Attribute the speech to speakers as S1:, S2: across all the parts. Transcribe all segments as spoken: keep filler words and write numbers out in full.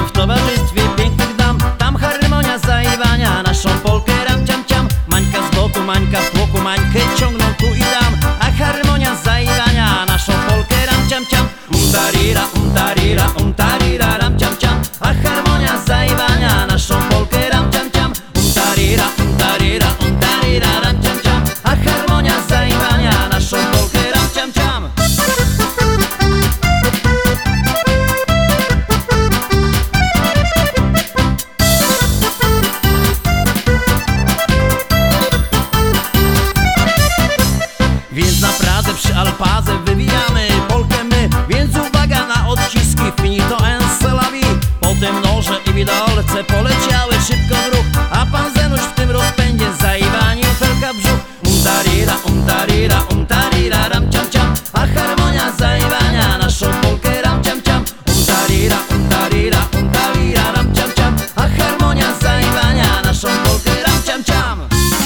S1: w towarzystwie pięknych dam. Tam harmonia zaiwania naszą polkę ram ciam ciam. Mańka z boku, Mańka w tłoku, Mańkę ciągną tu i tam. A harmonia zaiwania naszą polkę ram ciam ciam. Um tarira, um tarira, um tarira ram ciam ciam. A harmonia zaiwania naszą polkę ram ciam ciam. Um tarira, um tarira, um tarira ram ciam ciam. A harmonia zaiwania naszą polkę ram ciam ciam. Więc naprawdę przy alpazę wywijamy polkę my. Więc uwaga na odciski, finito en se la vie. Potem noże i widolce poleciały szybko w ruch. A pan Zenuś w tym rozpędzie zaiwanił felka brzuch. Um tarira, um tarira, um tarira ram ciam ciam. A harmonia zaiwania naszą polkę ram ciam ciam. Um tarira, um tarira, um tarira ram ciam ciam. A harmonia zaiwania naszą polkę ram ciam ciam.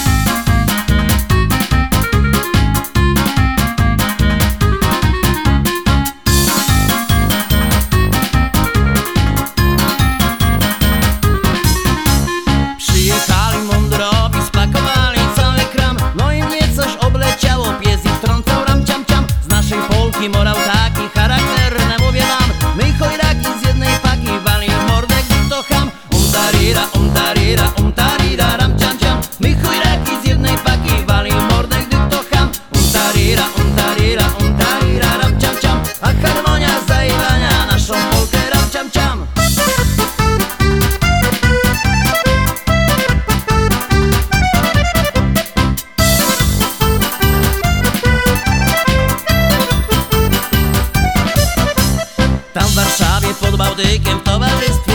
S1: Przyjechali mądrowi, spakowali cały kram. No i mnie coś obleciało, pies ich trącał ram ciam ciam. Z naszej Polki morał taki charakterny, mówię wam. My chojraki z jednej paki wali w mordę, gdy to ham. Um tarira, um tarira, um tarira ram ciam ciam. My chojraki z jednej paki wali w mordę, gdy to ham. Um tarira, um tarira, um tarira ram ciam ciam. A harmonia zaiwania naszą Polkę ram ciam ciam. Tam w Warszawie pod Bałtykiem w towarzystwie